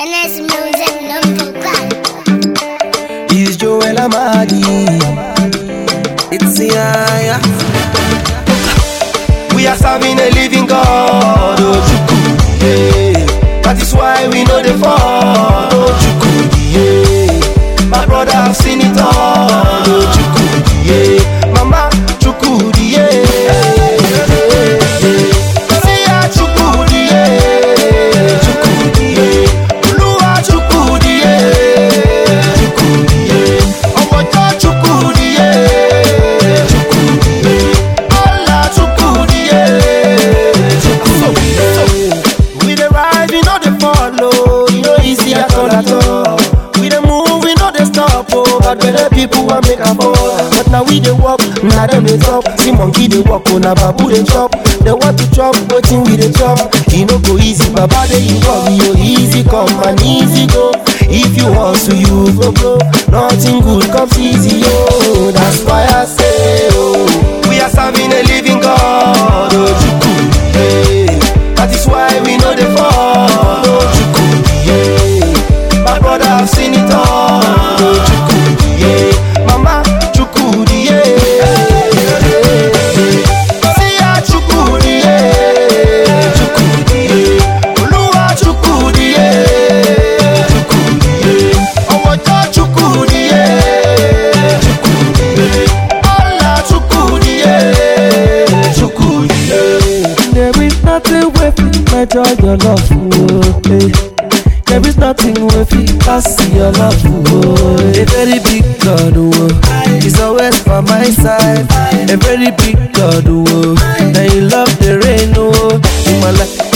NS Music number 1. It's Joel Amadi. It's Yaya. We are serving a living God, oh Chukwu, yeah. That is why we know the fall, oh Chukwu, yeah. My brother have seen it all, oh Chukwu, yeah. Mama Chukwu, yeah. See ya Chukwu, yeah. Chukwu, yeah. Oluwa Chukwu, yeah. Chukwu, yeah. Omojo Chukwu, yeah. Chukwu, yeah. Allah Chukwu, yeah. Chukwu, yeah. We dey rise, we no dey follow. You know easy at all. We dey move, we no dey stop. Oh, but better people want make a fall. But now we dey walk, now them dey talk. See monkey dey walk, oh now babu dey chop. They want to chop, wetin we dey chop. E no go easy, baba dey involve you. Easy come and easy go. If you hustle, you go blow. Nothing good comes easy, oh. That's why I say, oh, we are serving a living God, oh Chukwu, yeah. That is why we know the fall, oh Chukwu, yeah. My brother have seen it all, oh Chukwu, yeah. Mama Chukwu, yeah. See ya Chukwu, yeah. Chukwu, yeah. Oluwa Chukwu, yeah. Chukwu, yeah. Omojo Chukwu, yeah. Chukwu, yeah. Allah Chukwu, yeah. Chukwu, yeah. There is nothing with measure your love, oh, hey. There is nothing with it pass your love, oh. A very big God, oh, He's always by my side. A very big God, oh, now you love the rain, oh, in my life.